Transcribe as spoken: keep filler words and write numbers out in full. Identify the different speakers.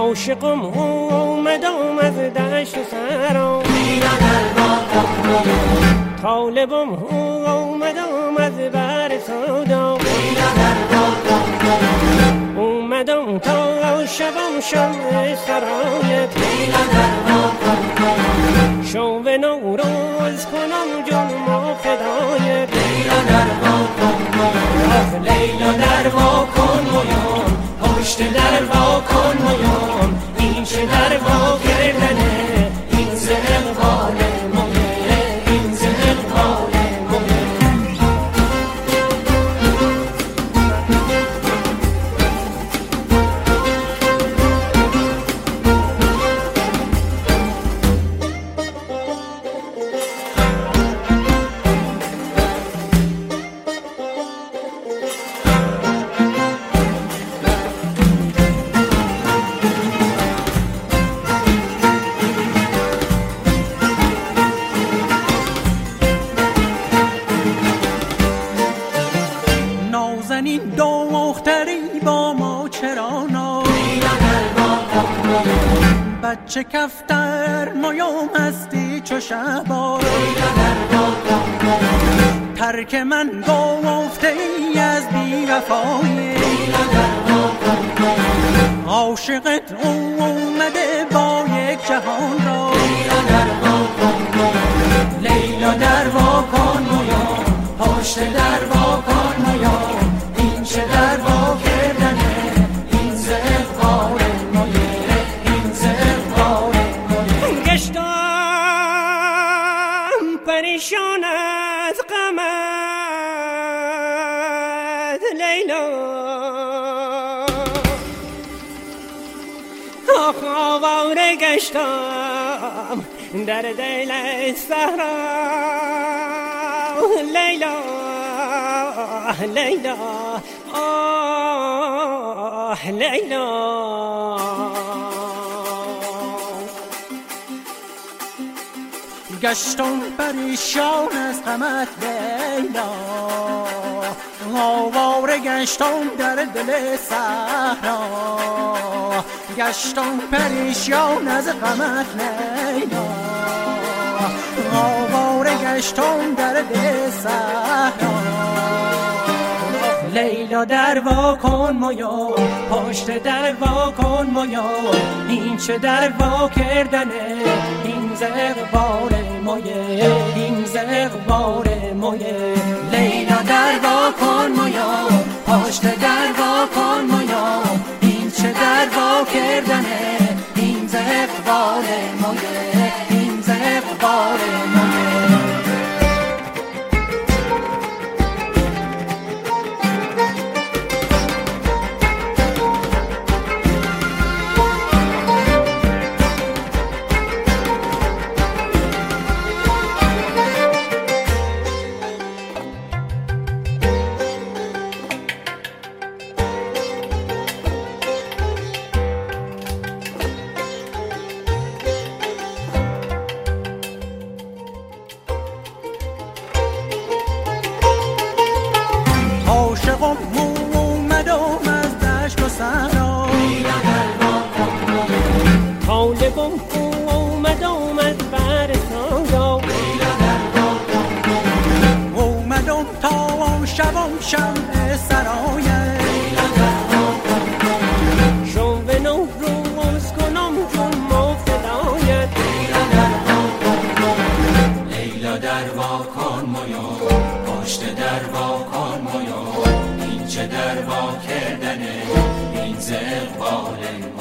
Speaker 1: عاشقم اومدم از دشت و صحرا،
Speaker 2: لیلا در واکن
Speaker 1: طالبم اومدم از بر سودا،
Speaker 2: لیلا در واکن
Speaker 1: اومدم تا شبم شمع سرایت،
Speaker 2: لیلا در واکن
Speaker 1: شو به نوروز کنم جنم و فدایت،
Speaker 2: لیلا در واکن لیلا در واکن مویان پشت در واکن مویان، این چه در وا کردنه این ز اقبال مویه، این ز اقبال مویه.
Speaker 3: نازنین دختری با ما چرا نا،
Speaker 2: لیلا در واکن
Speaker 3: بچه کفتر مایام هستی چو شبا،
Speaker 2: لیلا در واکن
Speaker 3: ترک من گفته ای از بی وفایی،
Speaker 2: لیلا در واکن
Speaker 3: عاشقت اومده با یک جهان را،
Speaker 2: لیلا در واکن لیلا در واکن مویان پشت در واکن مویان، این چه در وا کردنه این ز اقبال مویه، این ز اقبال مویه.
Speaker 1: گشتم پریشان از غمت لیلا، آخ آواره گشتم در دل صحرا لیلا لیلا آه لیلا.
Speaker 3: گشتم پریشان از غمت لیلا، آواره گشتم در دل صحرا، گشتم پریشان از غمت لیلا، آواره گشتم در دل صحرا.
Speaker 2: لیلا در واکن مویا پشت در واکن مویا، این چه در وا کردنه این ز اقبال مویه، این ز اقبال مویه. لیلا در واکن مویا پشت در واکن مویا، این چه در وا کردنه این ز اقبال مویه، این ز اقبال مویه.
Speaker 3: عاشقم اومدم از دشت و صحرا،
Speaker 1: طالبم اومدم از بر سودا،
Speaker 3: اومدم تا شبم شمع سرایت،
Speaker 1: شو به نوروز کنم جنم و فدایت،
Speaker 2: لیلا در واکن مویا پشت در واکن مویا، این چه در وا کردنه این ز اقبال